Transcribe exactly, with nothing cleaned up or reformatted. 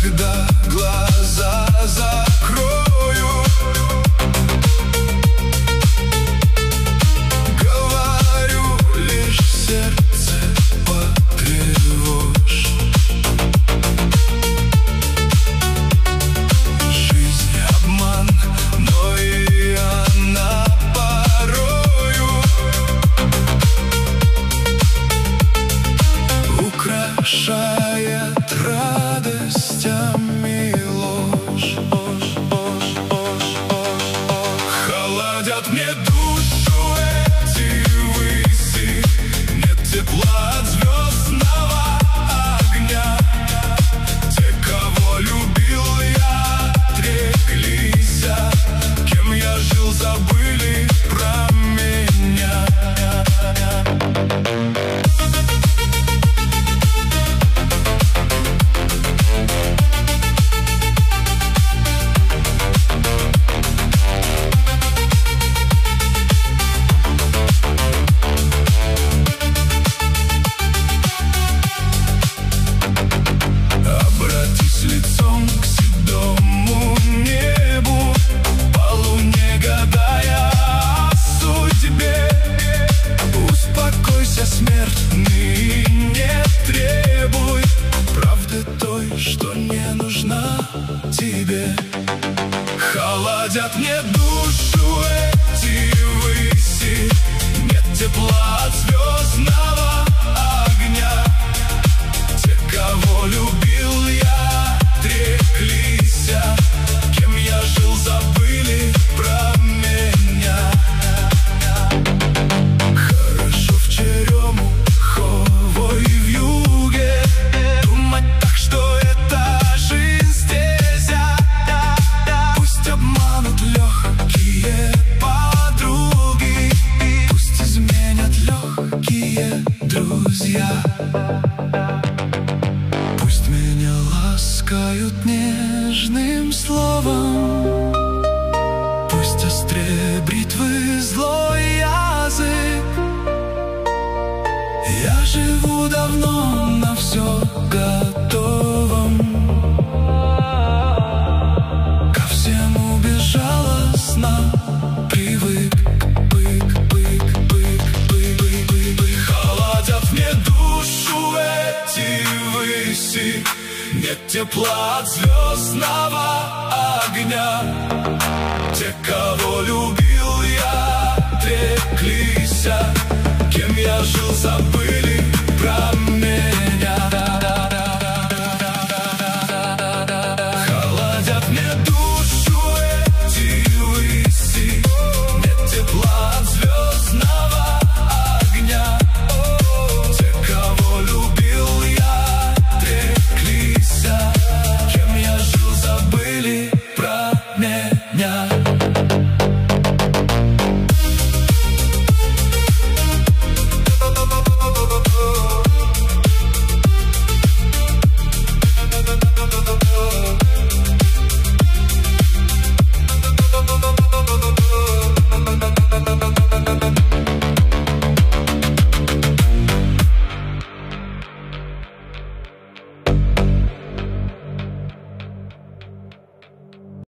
когда глаза закрою, говорю лишь сердце потревожь. Жизнь обман, но и она порою украшает радостями ложь. Холодят мне душу эти выси, нет тепла от звездного огня. Те, кого любил я, отреклись, кем я жил, забыли про меня. Обратись лицом к седому небу, по луне гадая о судьбе. Успокойся, смертный, не требуй правды той, что не нужна тебе. Холодят мне душу эти выси, нет тепла от звездного огня. Те, кого любил я, отреклись, кем я жил, забыли про меня. Хорошо в черемуховой вьюге думать так, что это жизнь здесь. Пусть обманут легкие подруги, пусть изменят легкие друзья. Пусть меня ласкают нежным словом, пусть острее бритвы злой язык. Я живу давно на все готовом, ко всему безжалостно привык. Пык, пык, пык, пык, пык, пык. Холодят мне душу эти выси, нет тепла от звездного огня. Те, кого любил я, отреклись, кем я жил, забыли про меня.